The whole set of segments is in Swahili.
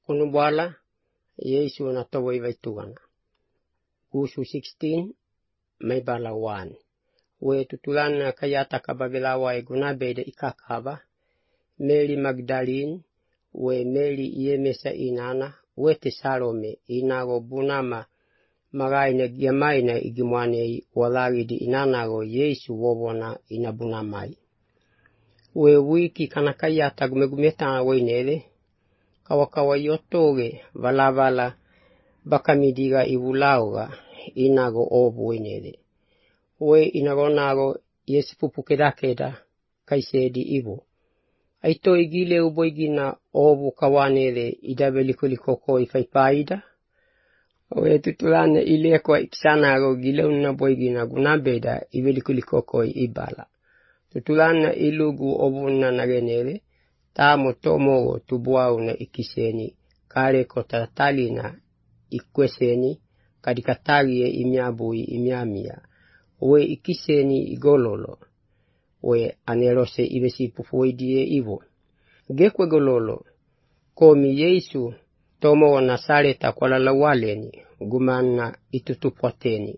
Kunubwala Yesu na tobo ivaitugana. Kusu 16 maibala 1. We tutulana kayata kababelawa egunabede ikakaba. Mary Magdalene we Mary Yemesa inana we te Salome inago bunama magaine giamaina igimwane walagidi inanago Yesu wobona inabunamai. We wiki kanakayata gumegumeta wainele kawakawa yotoge valavala bakamidiga ibulauga inago obu wainele. We inagonago Yesu pupukedakeda kaisedi ibo. Aito igile uboigina obu kawanele idabelikulikoko ifaipaida. We tutulane ile kwa ikisanago gile unaboigina gunabeda ibelikulikoko ibala. Tutulana ilugu obuna nagenele tamo tomogo tubuau na ikiseni kare kotatali na ikweseni kadikatalie imiabui imiamia. We ikiseni igololo. We anerose ibesi pufuidie ivo. Gekwe gololo. Komi Yesu tomo wa Nasareta kwa lalawaleni. Gumana itutupwateni.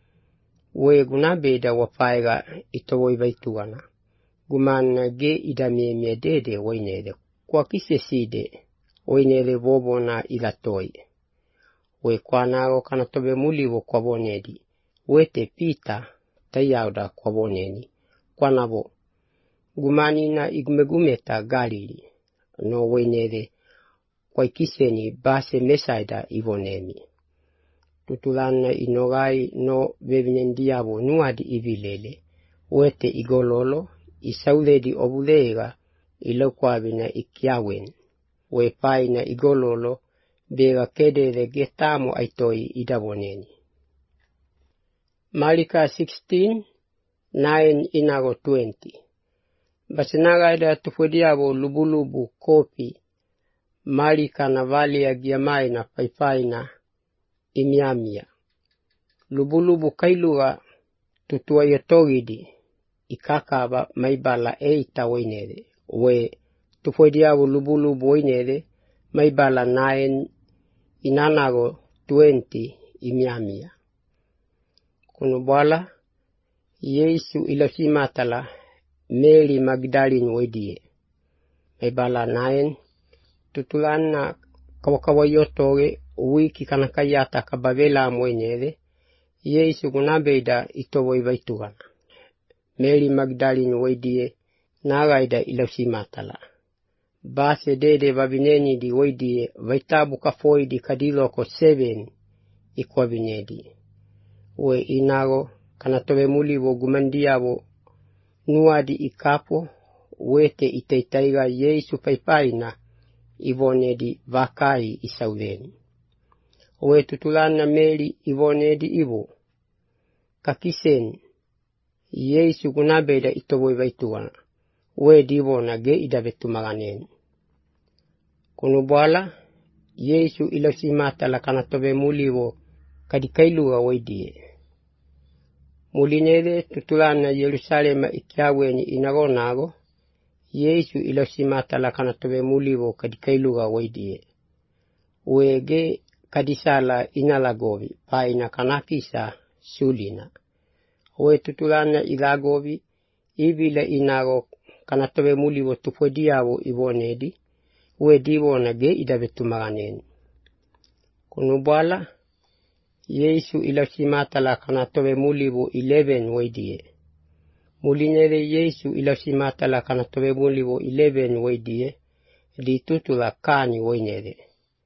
We gunabeda wafaiga itowo ivaituana. Gumana ge idamie miedede wainele. Kwa kiseside wainele bobo na ilatoi. We kwa nago kanatobe mulivo kwa bonedi. We te pita tayauda kwa boneni. Kwa nabo. Gumani na igumegumeta Galili. No wainele kwa ikiseni base mesaida ivonemi. Tutulana inogai no bebinendiabo nuadi ivilele. Wete igololo isauledi obulega ilokwabi ikiawen. Wepai na igololo bega kedele getamo aitoi idaboneni. Malika 16 9 inago 20. Basinaga ida tufodiabo lubulubu kopi. Malika na vali ya giamai na paipai na imiamia. Lubulubu kailuga tutua yotogidi. Ikakaba maibala eita wainele. We tufodiabo lubulubu wainele. Maibala 9 inanago 20 imiamia. Kunubwala Yesu ilosimatala Mary Magdalene wedie. Maibala 9 tutulana kawakawa yotoge wiki kanakayata kababela mwenele. Yesu gunabeda itowo ivaitugana. Mary Magdalene wedie nagaida ilosimatala. Base dede babineni di wedie vaitabu kafoidi kadiloko 7 ikwa binedi. We inago kanatobe mulivo gumandiabo nuadi ikapo wete itaitaiga Yesu paipaina ivonedi vakai isauleni. We tutulana Mary ivonedi ivo. Kakisen Yesu gunabeda itobo ivaituana. We divona ge idabetumaganeni. Kunubwala Yesu ilosimata la kanatobe mulivo kadikailuga wedie. Mulinele tutulana Yerusalema ikiaweni inagonago. Yesu ilosimata la kanatobe mulivo kadikailuga wedie. Wege kadisala inalagovi paina kanakisa sulina. We tutulana ilagovi ibile inago kanatobe mulivo tupodiavo ivonedi. We divona ge idabetumaganeni. Kunubwala Yesu ilosimata la kanatobe mulivo 11 wedie. Mulinele Yesu ilosimata la kanatobe mulivo 11 wedie. Di tutula kani wenele.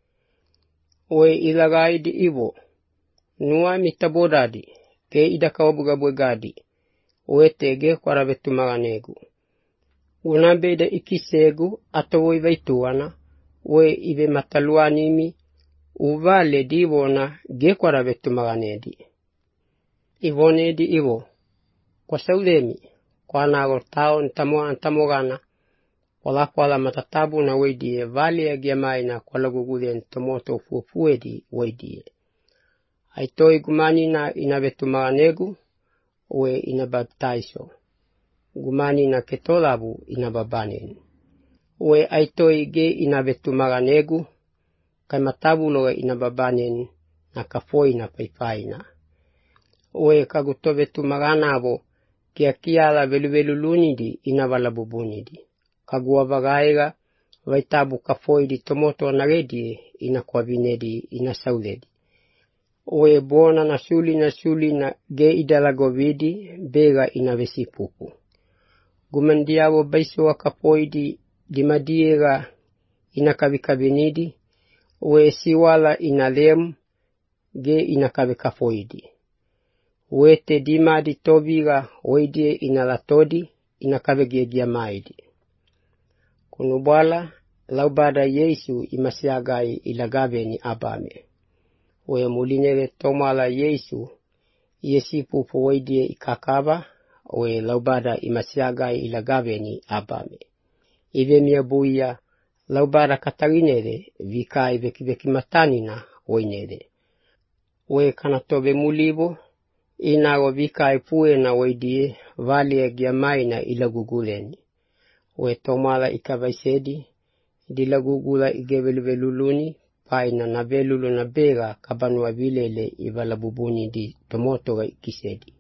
We ilagaidi ivo. Nua mitabodadi. Ke idakawabugabwegadi. We tege kwa rabetumaganegu. Unabeda ikisegu atawo ivaituana. We ibe mataluanimi. Uvale divona gekwa rabetumaganedi. Ivonedi ivo. Kwa saulemi. Kwa nago tao ntamogana. Wala matatabu na wedie. Vale ya giamaina kwa lagugulen tomoto fufuedi wedie. Aitoi gumani na inabetumaganegu. We inabaptaiso. Gumani na ketolabu inababanen. We aitoi ge inabetumaganegu. kai matabulo ina babanen na kafoina paipaina. Oe kagutobe tumaganabo kia la velu lunidi ina valabubunidi. Kagua bagaiga vaitabu kafoidi tomoto naredi ina kwabinedi ina sauledi. Oe bona na suli na ge idalagovidi bega ina vesipupu. Gumandiabo baiso wa kafoidi dimadiega ina kabinidi. Oe siwala ina lem ge ina kafoidi. Wete dimadi tobiga oidie ina latodi ina gegia maidi. Kunubala laubada Yesu imasiagai ilagabe ni abame. Oe mulinele tomala Yesu yesipu poidie ikakaba. Oe laubada imasiagai ilagabe ni abame. Ive miabuia laubada katarinele vikai veki matanina oinele. Oe kanatobe mulibo inago vikai pue na oidie valia giamaina ilaguguleni. Oe tomala ikavaisedi dilagugula igevelu paina na velulu na bega kabanua vilele ivalabubuni di tomoto ga ikisedi.